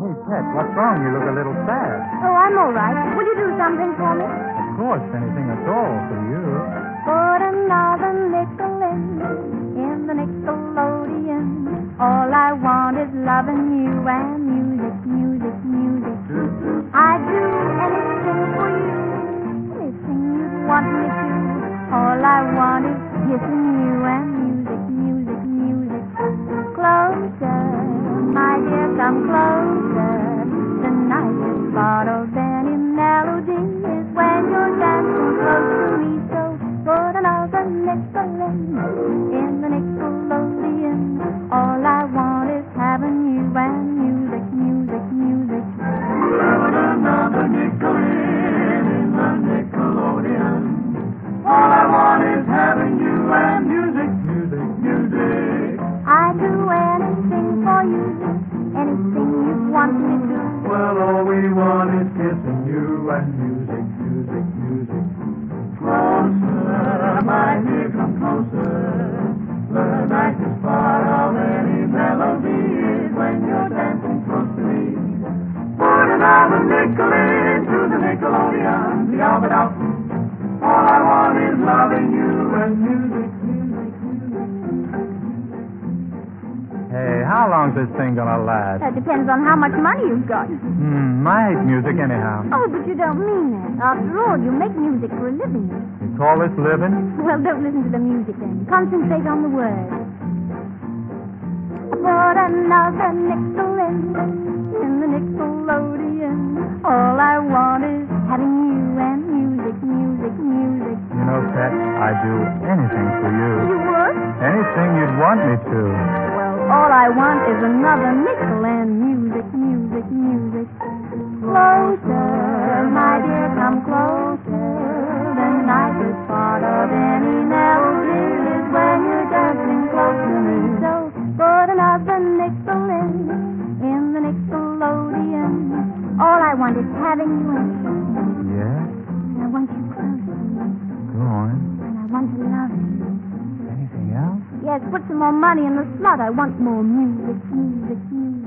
Hey, Pet, what's wrong? You look a little sad. Oh, I'm all right. Will you do something for me? Of course, anything at all for you. Put another nickel in the Nickelodeon. All I want is loving you and music, music, music. I'd do anything for you, anything you'd want me to. All I want is kissing you and music, music, music. Closer, my dear, come closer. Tonight is part of any melody is when you're dancing close to me. So put another nickel in the Nickelodeon. All I want is having you and music, music, music. Put another nickel in the Nickelodeon. All I want is having you and music, music, music. I'd do anything for you, anything you want me to. Well, all we want is kissing you and music, music, music. Closer, my dear, come closer. The nicest part of any melody is when you're dancing close to me. Put another nickel into the Nickelodeon, the out. All I want is loving you and music, music, music. Hey, how long's this thing gonna last? That depends on how much money you've got. I hate music anyhow. Oh, but you don't mean it. After all, you make music for a living. You call this living? Well, don't listen to the music then. Concentrate on the words. Put another nickel in the Nickelodeon. All I want is having you and music, music, music. You know, Pet, I'd do anything for you. You would? Anything you'd want me to. Well, all I want is another nickel and music, music, music. Closer, my dear, come closer. The nicest part of any melody is when you're dancing close to me. So put another nickel in the Nickelodeon. All I want is having you and Yeah? I want you close. Go on. And I want to love you. Anything else? Yes, put some more money in the slot. I want more music, music, music.